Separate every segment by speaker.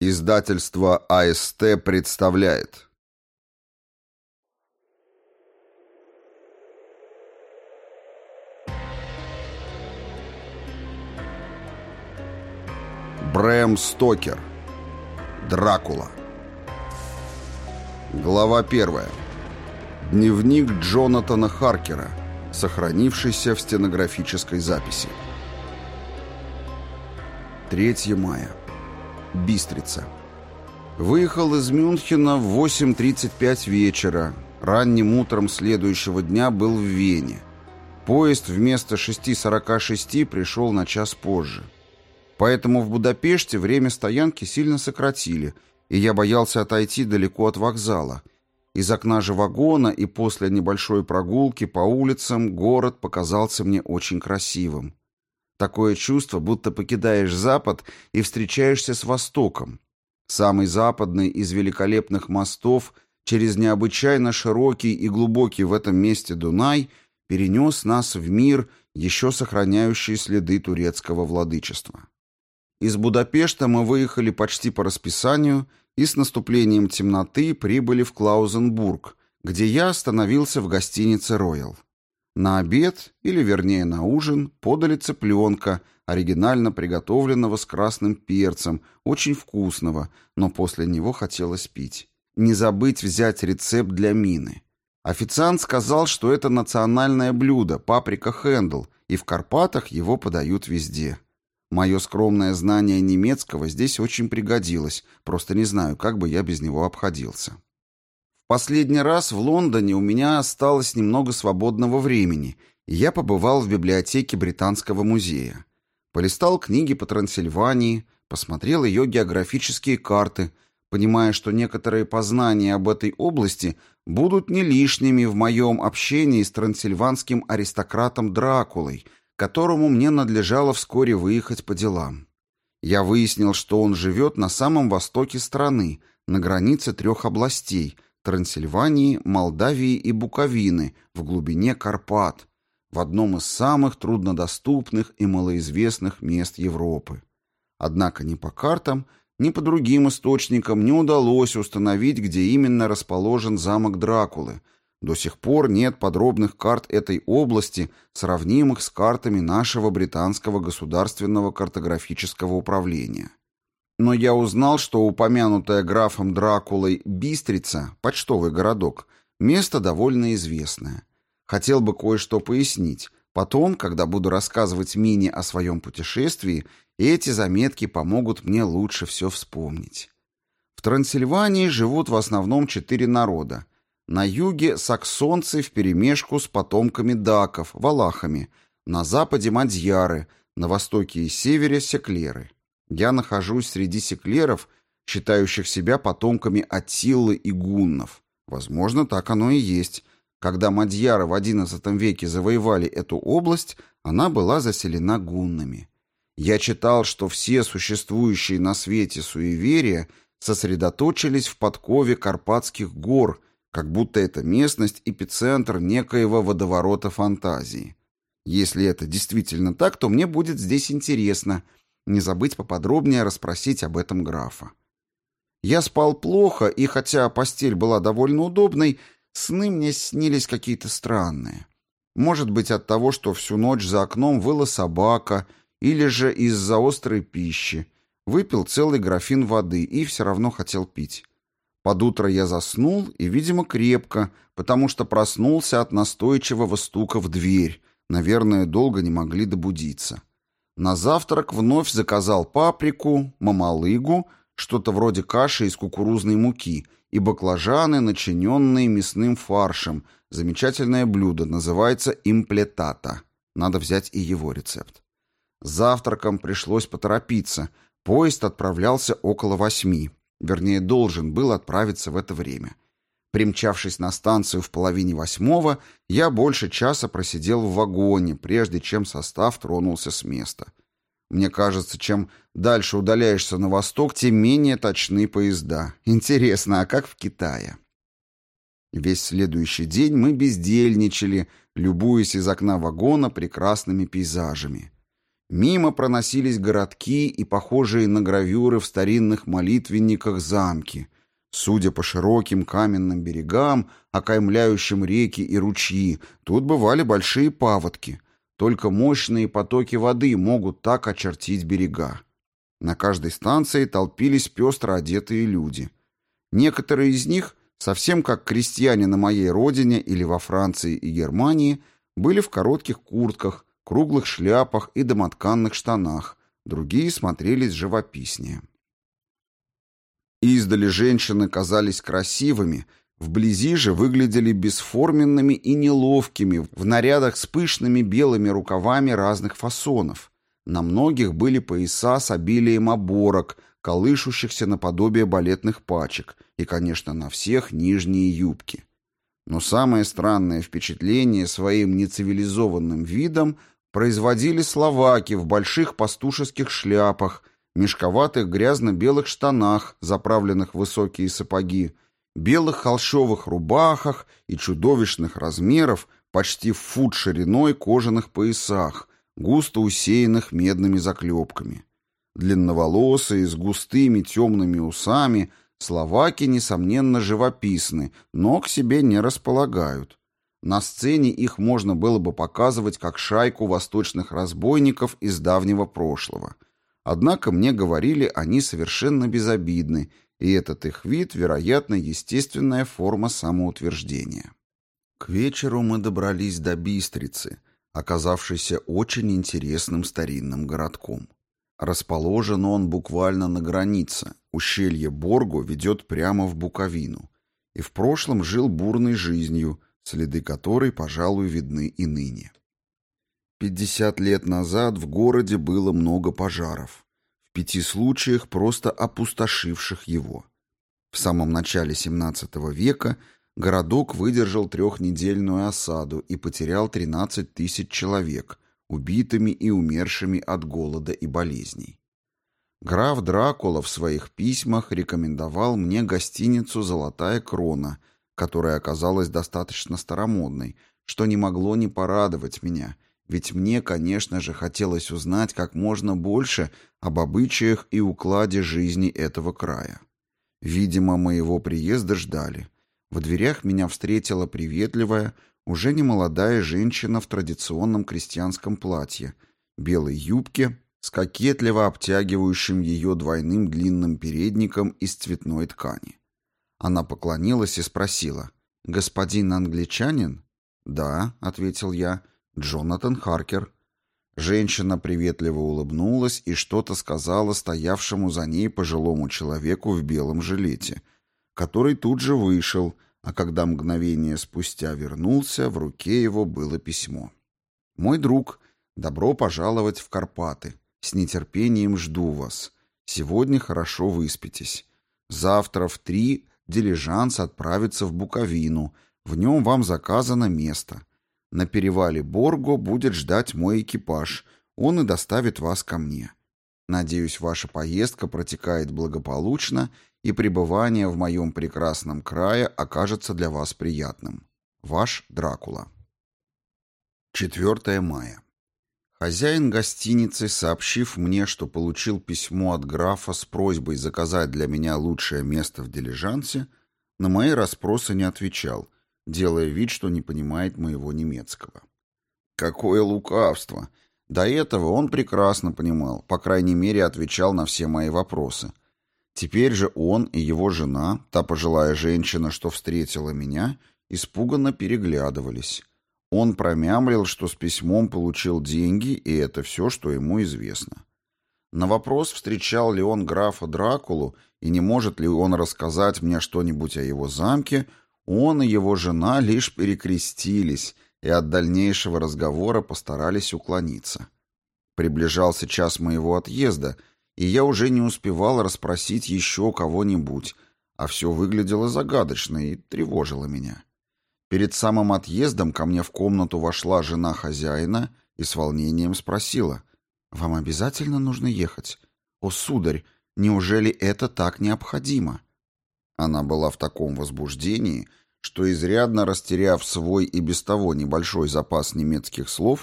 Speaker 1: Издательство АСТ представляет. Брэм Стокер. Дракула. Глава 1. Дневник Джонатана Харкера, сохранившийся в стенографической записи. 3 мая. Бистрица. Выехал из Мюнхена в 8:35 вечера. Ранним утром следующего дня был в Вене. Поезд вместо 6:46 пришел на час позже. Поэтому в Будапеште время стоянки сильно сократили, и я боялся отойти далеко от вокзала. Из окна же вагона и после небольшой прогулки по улицам город показался мне очень красивым. Такое чувство, будто покидаешь Запад и встречаешься с Востоком. Самый западный из великолепных мостов через необычайно широкий и глубокий в этом месте Дунай перенес нас в мир, еще сохраняющий следы турецкого владычества. Из Будапешта мы выехали почти по расписанию и с наступлением темноты прибыли в Клаузенбург, где я остановился в гостинице «Роял». На обед, или вернее на ужин, подали цыпленка, оригинально приготовленного с красным перцем, очень вкусного, но после него хотелось пить. Не забыть взять рецепт для Мины. Официант сказал, что это национальное блюдо, паприка Хэндл, и в Карпатах его подают везде. Мое скромное знание немецкого здесь очень пригодилось, просто не знаю, как бы я без него обходился. Последний раз в Лондоне у меня осталось немного свободного времени, и я побывал в библиотеке Британского музея. Полистал книги по Трансильвании, посмотрел ее географические карты, понимая, что некоторые познания об этой области будут не лишними в моем общении с трансильванским аристократом Дракулой, которому мне надлежало вскоре выехать по делам. Я выяснил, что он живет на самом востоке страны, на границе 3 областей – Трансильвании, Молдавии и Буковины, в глубине Карпат, в одном из самых труднодоступных и малоизвестных мест Европы. Однако ни по картам, ни по другим источникам не удалось установить, где именно расположен замок Дракулы. До сих пор нет подробных карт этой области, сравнимых с картами нашего британского государственного картографического управления. Но я узнал, что упомянутая графом Дракулой Бистрица, почтовый городок, место довольно известное. Хотел бы кое-что пояснить. Потом, когда буду рассказывать Мине о своем путешествии, эти заметки помогут мне лучше все вспомнить. В Трансильвании живут в основном 4 народа. На юге саксонцы вперемешку с потомками даков, валахами, на западе мадьяры, на востоке и севере секлеры. Я нахожусь среди секлеров, считающих себя потомками Аттилы и гуннов. Возможно, так оно и есть. Когда мадьяры в XI веке завоевали эту область, она была заселена гуннами. Я читал, что все существующие на свете суеверия сосредоточились в подкове Карпатских гор, как будто эта местность – эпицентр некоего водоворота фантазии. Если это действительно так, то мне будет здесь интересно – не забыть поподробнее расспросить об этом графа. Я спал плохо, и хотя постель была довольно удобной, сны мне снились какие-то странные. Может быть, от того, что всю ночь за окном выла собака, или же из-за острой пищи. Выпил целый графин воды и все равно хотел пить. Под утро я заснул, и, видимо, крепко, потому что проснулся от настойчивого стука в дверь. Наверное, долго не могли добудиться. На завтрак вновь заказал паприку, мамалыгу, что-то вроде каши из кукурузной муки, и баклажаны, начиненные мясным фаршем. Замечательное блюдо, называется имплетата. Надо взять и его рецепт. С завтраком пришлось поторопиться. Поезд отправлялся около 8. Вернее, должен был отправиться в это время. Примчавшись на станцию в 7:30, я больше часа просидел в вагоне, прежде чем состав тронулся с места. Мне кажется, чем дальше удаляешься на восток, тем менее точны поезда. Интересно, а как в Китае? Весь следующий день мы бездельничали, любуясь из окна вагона прекрасными пейзажами. Мимо проносились городки и похожие на гравюры в старинных молитвенниках замки. Судя по широким каменным берегам, окаймляющим реки и ручьи, тут бывали большие паводки. Только мощные потоки воды могут так очертить берега. На каждой станции толпились пестро одетые люди. Некоторые из них, совсем как крестьяне на моей родине или во Франции и Германии, были в коротких куртках, круглых шляпах и домотканных штанах, другие смотрелись живописнее. Издали женщины казались красивыми, вблизи же выглядели бесформенными и неловкими в нарядах с пышными белыми рукавами разных фасонов. На многих были пояса с обилием оборок, колышущихся наподобие балетных пачек, и, конечно, на всех нижние юбки. Но самое странное впечатление своим нецивилизованным видом производили словаки в больших пастушеских шляпах, мешковатых грязно-белых штанах, заправленных в высокие сапоги, белых холщовых рубахах и чудовищных размеров, почти в фут шириной кожаных поясах, густо усеянных медными заклепками. Длинноволосые, с густыми темными усами, словаки, несомненно, живописны, но к себе не располагают. На сцене их можно было бы показывать как шайку восточных разбойников из давнего прошлого. Однако мне говорили, они совершенно безобидны, и этот их вид, вероятно, естественная форма самоутверждения. К вечеру мы добрались до Бистрицы, оказавшейся очень интересным старинным городком. Расположен он буквально на границе, ущелье Борго ведет прямо в Буковину, и в прошлом жил бурной жизнью, следы которой, пожалуй, видны и ныне. 50 лет назад в городе было много пожаров, в 5 случаях просто опустошивших его. В самом начале XVII века городок выдержал 3-недельную осаду и потерял 13 тысяч человек, убитыми и умершими от голода и болезней. Граф Дракула в своих письмах рекомендовал мне гостиницу «Золотая крона», которая оказалась достаточно старомодной, что не могло не порадовать меня, ведь мне, конечно же, хотелось узнать как можно больше об обычаях и укладе жизни этого края. Видимо, моего приезда ждали. В дверях меня встретила приветливая, уже немолодая женщина в традиционном крестьянском платье, белой юбке с кокетливо обтягивающим ее двойным длинным передником из цветной ткани. Она поклонилась и спросила: «Господин англичанин?» «Да», — ответил я, — «Джонатан Харкер». Женщина приветливо улыбнулась и что-то сказала стоявшему за ней пожилому человеку в белом жилете, который тут же вышел, а когда мгновение спустя вернулся, в руке его было письмо. «Мой друг, добро пожаловать в Карпаты. С нетерпением жду вас. Сегодня хорошо выспитесь. Завтра в 3 дилижанс отправится в Буковину. В нем вам заказано место. На перевале Борго будет ждать мой экипаж. Он и доставит вас ко мне. Надеюсь, ваша поездка протекает благополучно, и пребывание в моем прекрасном крае окажется для вас приятным. Ваш Дракула». 4 мая. Хозяин гостиницы, сообщив мне, что получил письмо от графа с просьбой заказать для меня лучшее место в дилижансе, на мои расспросы не отвечал, делая вид, что не понимает моего немецкого. Какое лукавство! До этого он прекрасно понимал, по крайней мере, отвечал на все мои вопросы. Теперь же он и его жена, та пожилая женщина, что встретила меня, испуганно переглядывались. Он промямлил, что с письмом получил деньги, и это все, что ему известно. На вопрос, встречал ли он графа Дракулу и не может ли он рассказать мне что-нибудь о его замке, он и его жена лишь перекрестились и от дальнейшего разговора постарались уклониться. Приближался час моего отъезда, и я уже не успевал расспросить еще кого-нибудь, а все выглядело загадочно и тревожило меня. Перед самым отъездом ко мне в комнату вошла жена хозяина и с волнением спросила: «Вам обязательно нужно ехать? О, сударь, неужели это так необходимо?» Она была в таком возбуждении, что, изрядно растеряв свой и без того небольшой запас немецких слов,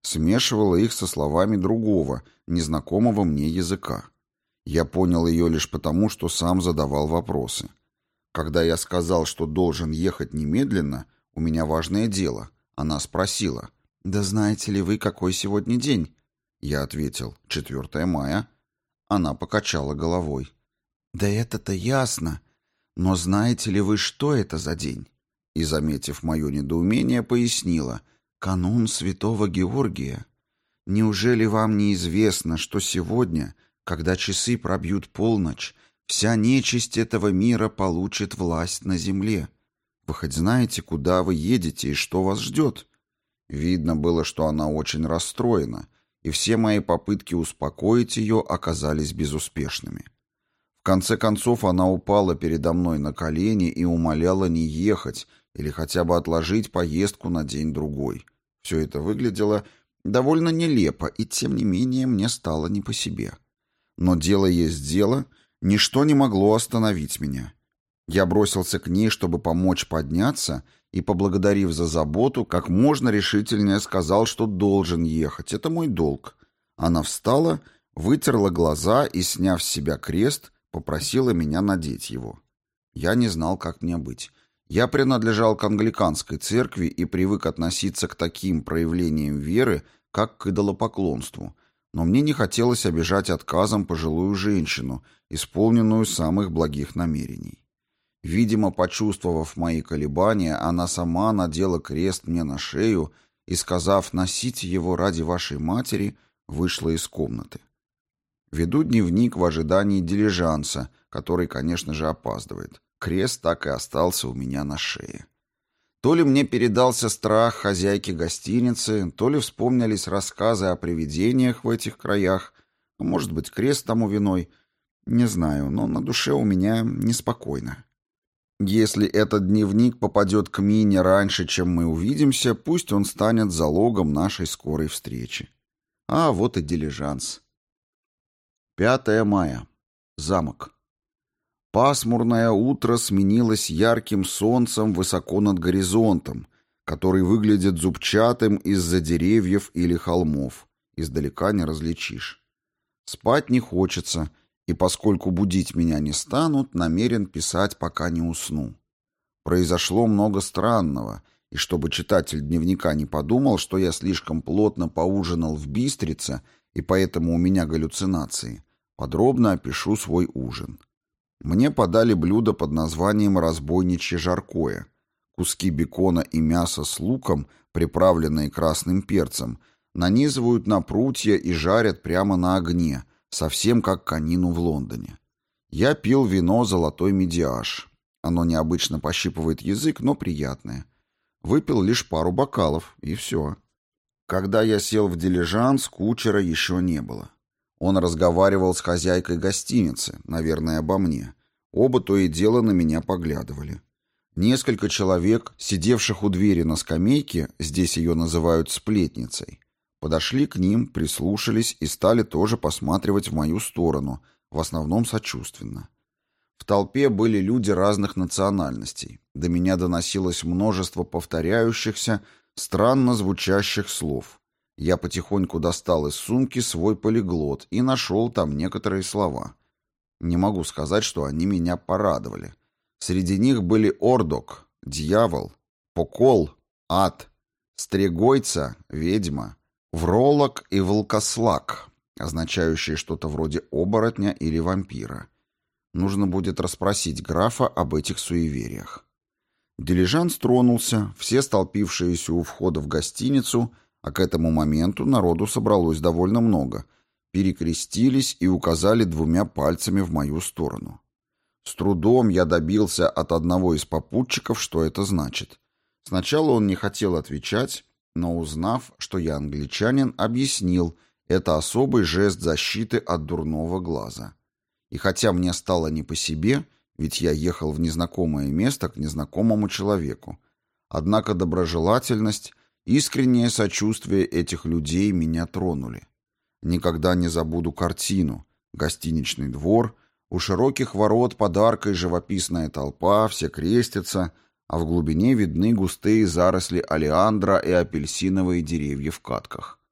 Speaker 1: смешивала их со словами другого, незнакомого мне языка. Я понял ее лишь потому, что сам задавал вопросы. Когда я сказал, что должен ехать немедленно, у меня важное дело, она спросила: «Да знаете ли вы, какой сегодня день?» Я ответил: 4 мая. Она покачала головой. «Да это-то ясно. Но знаете ли вы, что это за день?» И, заметив мое недоумение, пояснила: «Канун Святого Георгия. Неужели вам не известно, что сегодня, когда часы пробьют полночь, вся нечисть этого мира получит власть на земле? Вы хоть знаете, куда вы едете и что вас ждет?» Видно было, что она очень расстроена, и все мои попытки успокоить ее оказались безуспешными. В конце концов она упала передо мной на колени и умоляла не ехать или хотя бы отложить поездку на день-другой. Все это выглядело довольно нелепо, и тем не менее мне стало не по себе. Но дело есть дело, ничто не могло остановить меня. Я бросился к ней, чтобы помочь подняться, и, поблагодарив за заботу, как можно решительнее сказал, что должен ехать. Это мой долг. Она встала, вытерла глаза и, сняв с себя крест, попросила меня надеть его. Я не знал, как мне быть. Я принадлежал к англиканской церкви и привык относиться к таким проявлениям веры, как к идолопоклонству, но мне не хотелось обижать отказом пожилую женщину, исполненную самых благих намерений. Видимо, почувствовав мои колебания, она сама надела крест мне на шею и, сказав «носите его ради вашей матери», вышла из комнаты. Веду дневник в ожидании дилижанса, который, конечно же, опаздывает. Крест так и остался у меня на шее. То ли мне передался страх хозяйки гостиницы, то ли вспомнились рассказы о привидениях в этих краях, а может быть, крест тому виной. Не знаю, но на душе у меня неспокойно. Если этот дневник попадет к Мине раньше, чем мы увидимся, пусть он станет залогом нашей скорой встречи. А вот и дилижанс. 5 мая. Замок. Пасмурное утро сменилось ярким солнцем высоко над горизонтом, который выглядит зубчатым из-за деревьев или холмов. Издалека не различишь. Спать не хочется, и поскольку будить меня не станут, намерен писать, пока не усну. Произошло много странного, и чтобы читатель дневника не подумал, что я слишком плотно поужинал в Бистрице, и поэтому у меня галлюцинации, подробно опишу свой ужин. Мне подали блюдо под названием «разбойничье жаркое». Куски бекона и мяса с луком, приправленные красным перцем, нанизывают на прутья и жарят прямо на огне, совсем как конину в Лондоне. Я пил вино «Золотой медиаж». Оно необычно пощипывает язык, но приятное. Выпил лишь пару бокалов, и все. Когда я сел в дилижанс, кучера еще не было. Он разговаривал с хозяйкой гостиницы, наверное, обо мне. Оба то и дело на меня поглядывали. Несколько человек, сидевших у двери на скамейке, здесь ее называют сплетницей, подошли к ним, прислушались и стали тоже посматривать в мою сторону, в основном сочувственно. В толпе были люди разных национальностей. До меня доносилось множество повторяющихся, странно звучащих слов. Я потихоньку достал из сумки свой полиглот и нашел там некоторые слова. Не могу сказать, что они меня порадовали. Среди них были ордок, дьявол, покол, ад, стрегойца, ведьма, вролок и волкослак, означающие что-то вроде оборотня или вампира. Нужно будет расспросить графа об этих суевериях. Дилижанс тронулся, все столпившиеся у входа в гостиницу, а к этому моменту народу собралось довольно много, перекрестились и указали 2 пальцами в мою сторону. С трудом я добился от одного из попутчиков, что это значит. Сначала он не хотел отвечать, но, узнав, что я англичанин, объяснил, это особый жест защиты от дурного глаза. И хотя мне стало не по себе, ведь я ехал в незнакомое место к незнакомому человеку, однако доброжелательность, искреннее сочувствие этих людей меня тронули. Никогда не забуду картину. Гостиничный двор, у широких ворот подаркой живописная толпа, все крестятся, а в глубине видны густые заросли олеандра и апельсиновые деревья в катках.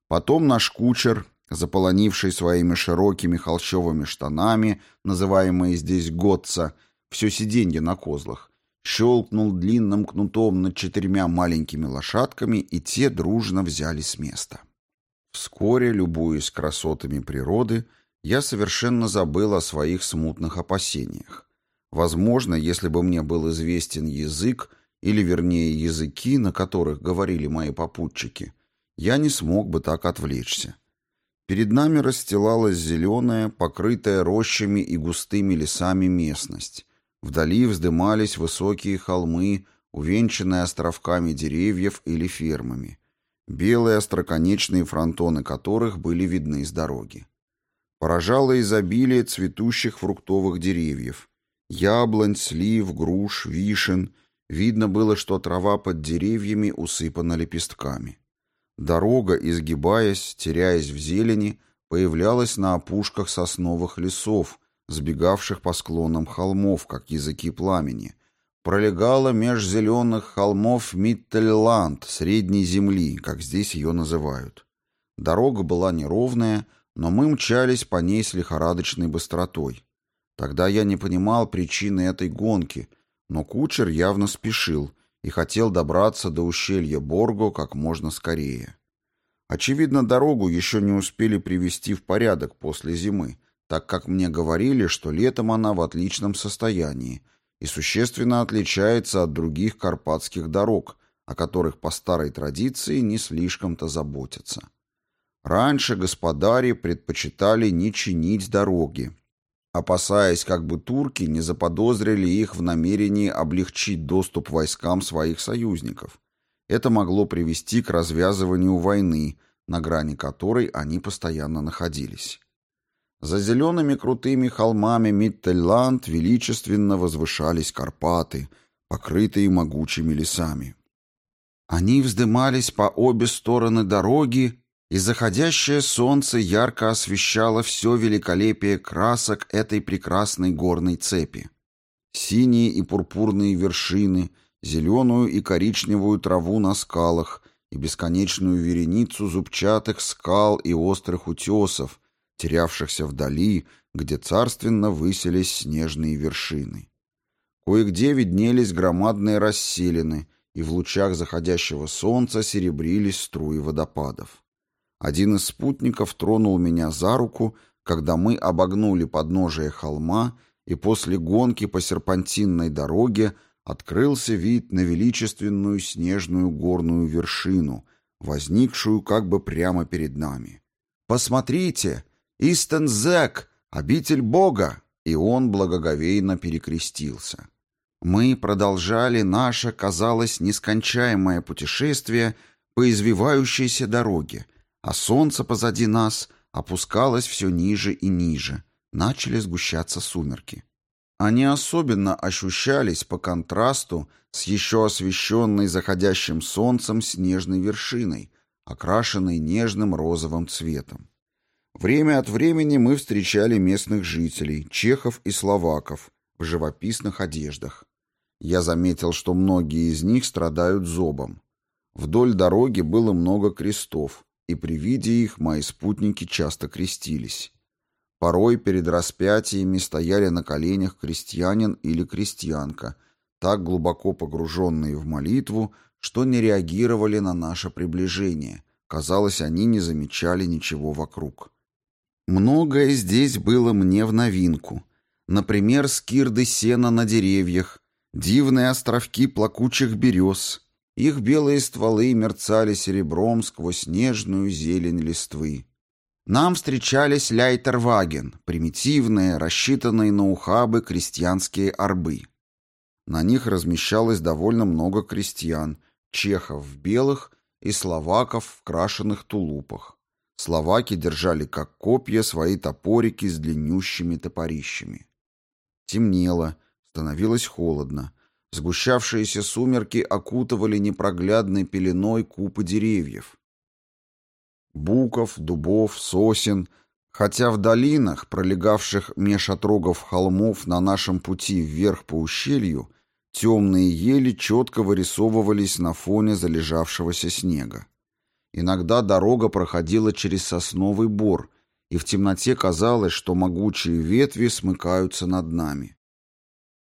Speaker 1: Потом наш кучер, заполонивший своими широкими холщовыми штанами, называемые здесь готца, все сиденье на козлах, щелкнул длинным кнутом над 4 маленькими лошадками, и те дружно взяли с места. Вскоре, любуясь красотами природы, я совершенно забыл о своих смутных опасениях. Возможно, если бы мне был известен язык, или вернее языки, на которых говорили мои попутчики, я не смог бы так отвлечься. Перед нами расстилалась зеленая, покрытая рощами и густыми лесами местность. Вдали вздымались высокие холмы, увенчанные островками деревьев или фермами, белые остроконечные фронтоны которых были видны с дороги. Поражало изобилие цветущих фруктовых деревьев. Яблонь, слив, груш, вишен. Видно было, что трава под деревьями усыпана лепестками. Дорога, изгибаясь, теряясь в зелени, появлялась на опушках сосновых лесов, сбегавших по склонам холмов, как языки пламени, пролегала меж зеленых холмов Миттельланд, средней земли, как здесь ее называют. Дорога была неровная, но мы мчались по ней с лихорадочной быстротой. Тогда я не понимал причины этой гонки, но кучер явно спешил и хотел добраться до ущелья Борго как можно скорее. Очевидно, дорогу еще не успели привести в порядок после зимы, так как мне говорили, что летом она в отличном состоянии и существенно отличается от других карпатских дорог, о которых по старой традиции не слишком-то заботятся. Раньше господари предпочитали не чинить дороги, опасаясь, как бы турки не заподозрили их в намерении облегчить доступ войскам своих союзников. Это могло привести к развязыванию войны, на грани которой они постоянно находились. За зелеными крутыми холмами Миттельланд величественно возвышались Карпаты, покрытые могучими лесами. Они вздымались по обе стороны дороги, и заходящее солнце ярко освещало все великолепие красок этой прекрасной горной цепи. Синие и пурпурные вершины, зеленую и коричневую траву на скалах и бесконечную вереницу зубчатых скал и острых утесов, терявшихся вдали, где царственно высились снежные вершины. Кое-где виднелись громадные расселины, и в лучах заходящего солнца серебрились струи водопадов. Один из спутников тронул меня за руку, когда мы обогнули подножие холма, и после гонки по серпантинной дороге открылся вид на величественную снежную горную вершину, возникшую как бы прямо перед нами. «Посмотрите! Истензек! Обитель Бога!» И он благоговейно перекрестился. Мы продолжали наше, казалось, нескончаемое путешествие по извивающейся дороге, а солнце позади нас опускалось все ниже и ниже, начали сгущаться сумерки. Они особенно ощущались по контрасту с еще освещенной заходящим солнцем снежной вершиной, окрашенной нежным розовым цветом. Время от времени мы встречали местных жителей, чехов и словаков, в живописных одеждах. Я заметил, что многие из них страдают зобом. Вдоль дороги было много крестов, и при виде их мои спутники часто крестились. Порой перед распятиями стояли на коленях крестьянин или крестьянка, так глубоко погруженные в молитву, что не реагировали на наше приближение. Казалось, они не замечали ничего вокруг. Многое здесь было мне в новинку. Например, скирды сена на деревьях, дивные островки плакучих берез. Их белые стволы мерцали серебром сквозь нежную зелень листвы. Нам встречались ляйтерваген, примитивные, рассчитанные на ухабы крестьянские арбы. На них размещалось довольно много крестьян, чехов в белых и словаков в крашеных тулупах. Словаки держали как копья свои топорики с длиннющими топорищами. Темнело, становилось холодно. Сгущавшиеся сумерки окутывали непроглядной пеленой купы деревьев. Буков, дубов, сосен, хотя в долинах, пролегавших меж отрогов холмов на нашем пути вверх по ущелью, темные ели четко вырисовывались на фоне залежавшегося снега. Иногда дорога проходила через сосновый бор, и в темноте казалось, что могучие ветви смыкаются над нами.